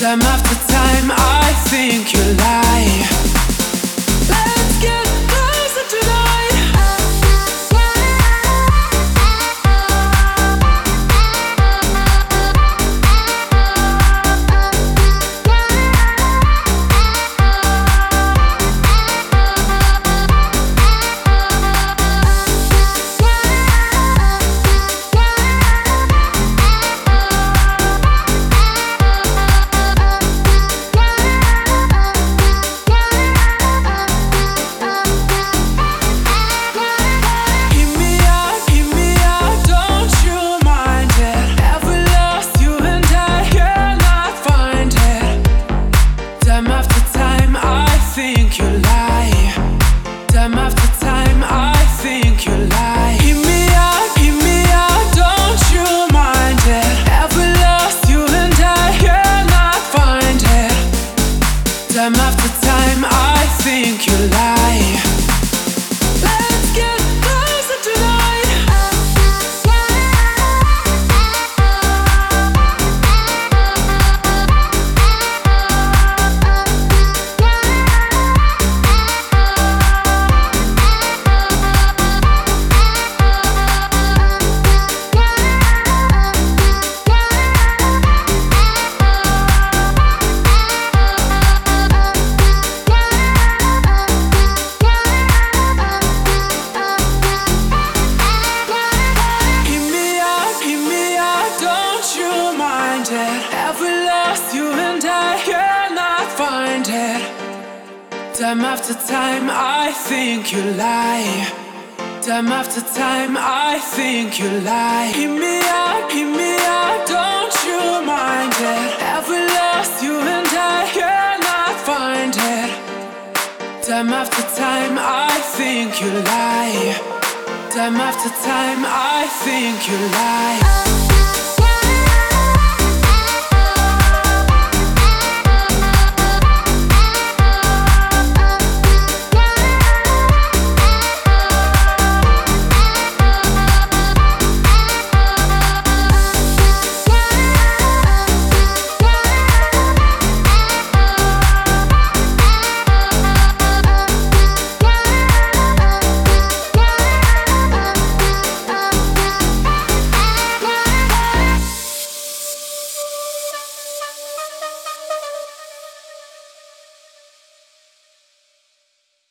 Time after time, I think you lie. Let's get closer tonight. Time after time, I think you lie. Let's get closer tonight. Time after time, I think you lie. Time after time, I think you lie. Hear me out, don't you mind it? Have we lost you and I cannot find it? Time after time, I think you lie. Time after time, I think you lie.